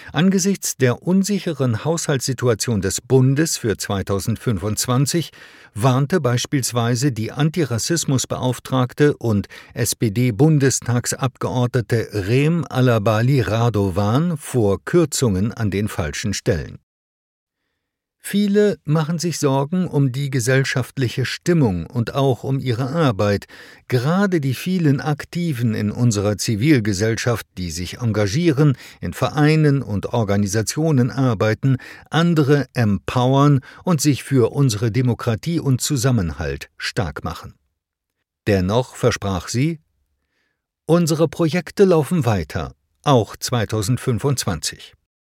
Angesichts der unsicheren Haushaltssituation des Bundes für 2025 warnte beispielsweise die Antirassismusbeauftragte und SPD-Bundestagsabgeordnete Reem Alabali Radovan vor Kürzungen an den falschen Stellen. Viele machen sich Sorgen um die gesellschaftliche Stimmung und auch um ihre Arbeit. Gerade die vielen Aktiven in unserer Zivilgesellschaft, die sich engagieren, in Vereinen und Organisationen arbeiten, andere empowern und sich für unsere Demokratie und Zusammenhalt stark machen. Dennoch versprach sie: Unsere Projekte laufen weiter, auch 2025.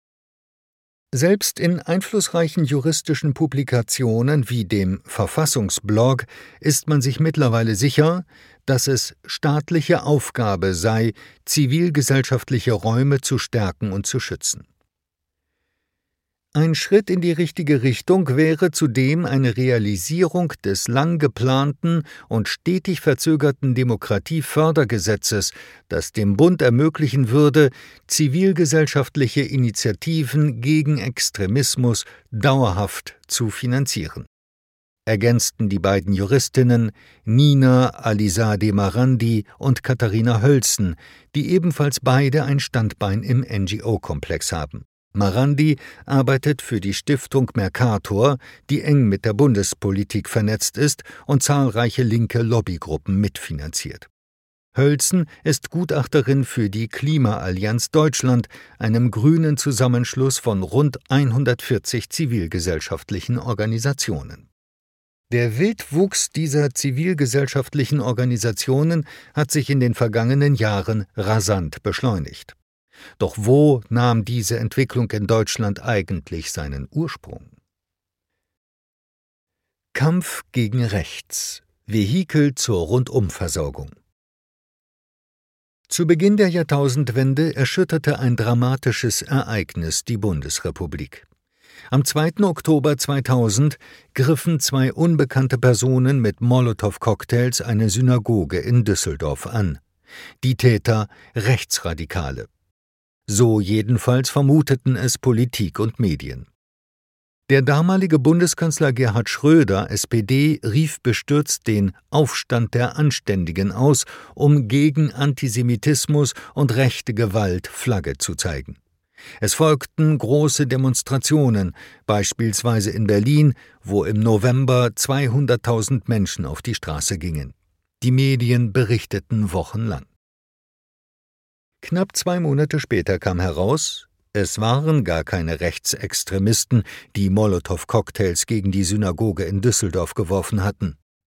Selbst in einflussreichen juristischen Publikationen wie dem Verfassungsblog ist man sich mittlerweile sicher, dass es staatliche Aufgabe sei, zivilgesellschaftliche Räume zu stärken und zu schützen. Ein Schritt in die richtige Richtung wäre zudem eine Realisierung des lang geplanten und stetig verzögerten Demokratiefördergesetzes, das dem Bund ermöglichen würde, zivilgesellschaftliche Initiativen gegen Extremismus dauerhaft zu finanzieren. Ergänzten die beiden Juristinnen Nina Alizadeh Marandi und Katharina Hölzen, die ebenfalls beide ein Standbein im NGO-Komplex haben. Marandi arbeitet für die Stiftung Mercator, die eng mit der Bundespolitik vernetzt ist und zahlreiche linke Lobbygruppen mitfinanziert. Hölzen ist Gutachterin für die Klimaallianz Deutschland, einem grünen Zusammenschluss von rund 140 zivilgesellschaftlichen Organisationen. Der Wildwuchs dieser zivilgesellschaftlichen Organisationen hat sich in den vergangenen Jahren rasant beschleunigt. Doch wo nahm diese Entwicklung in Deutschland eigentlich seinen Ursprung? Kampf gegen Rechts – Vehikel zur Rundumversorgung. Zu Beginn der Jahrtausendwende erschütterte ein dramatisches Ereignis die Bundesrepublik. Am 2. Oktober 2000 griffen zwei unbekannte Personen mit Molotow-Cocktails eine Synagoge in Düsseldorf an. Die Täter Rechtsradikale. So jedenfalls vermuteten es Politik und Medien. Der damalige Bundeskanzler Gerhard Schröder, SPD, rief bestürzt den »Aufstand der Anständigen« aus, um gegen Antisemitismus und rechte Gewalt Flagge zu zeigen. Es folgten große Demonstrationen, beispielsweise in Berlin, wo im November 200.000 Menschen auf die Straße gingen. Die Medien berichteten wochenlang. Knapp 2 Monate später kam heraus, es waren gar keine Rechtsextremisten, die Molotow-Cocktails gegen die Synagoge in Düsseldorf geworfen hatten.